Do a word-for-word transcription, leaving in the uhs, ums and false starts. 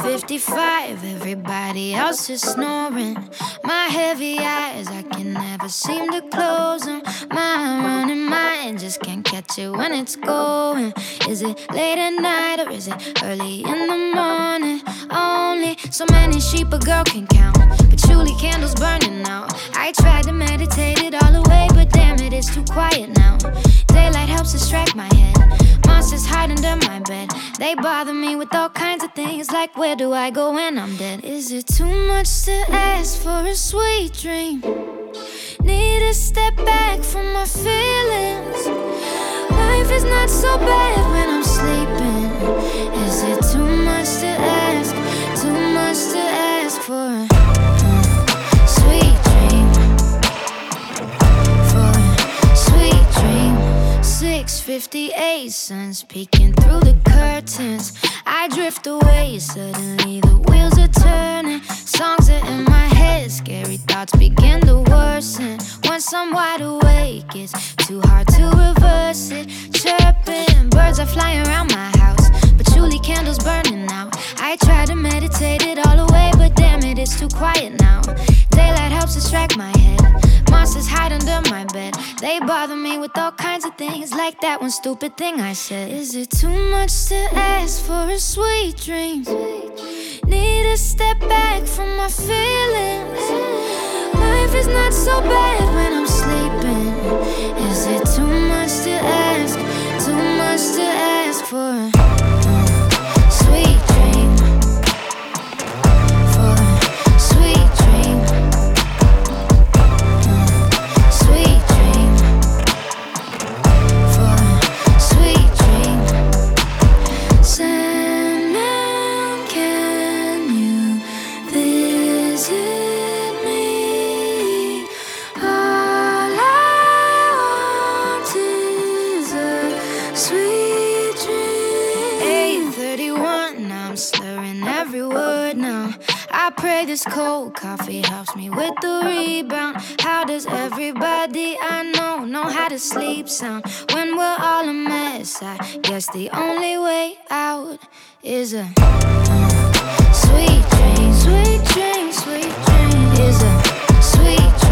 fifty-five, everybody else is snoring. My heavy eyes, I can never seem to close them. My running mind just can't catch it when it's going. Is it late at night or is it early in the morning? Only so many sheep a girl can count, patchouli candles burning out. I tried to meditate it all away, but damn it, it's too quiet now. Daylight helps distract my head. Monsters hide under my bed. They bother me with all kinds of things, like where do I go when I'm dead? Is it too much to ask for a sweet dream? Need to step back from my feelings. Life is not so bad when I'm sleeping. Is it too much to ask? Too much to ask for a uh, sweet dream? For a sweet dream. six fifty-eight, sun's peeking through the curtains. I drift away, suddenly the wheels are turning. Songs are in my head, scary thoughts begin to worsen. Once I'm wide awake, it's too hard to reverse it. Chirping, birds are flying around my house, patchouli candles burning out. I try to meditate it all away, but damn it, it's too quiet now. Daylight helps distract my head. Monsters hide under my bed. They bother me with all kinds of things, like that one stupid thing I said. Is it too much to ask for a sweet dream? Need to step back from my feelings. Life is not so bad when I'm sleeping. Is it too much to ask? Too much to ask for a uh, sweet dream? For a sweet dream. This cold coffee helps me with the rebound. How does everybody I know know how to sleep sound when we're all a mess? I guess the only way out is a uh, sweet dream, sweet dream, sweet dream. Is a sweet dream.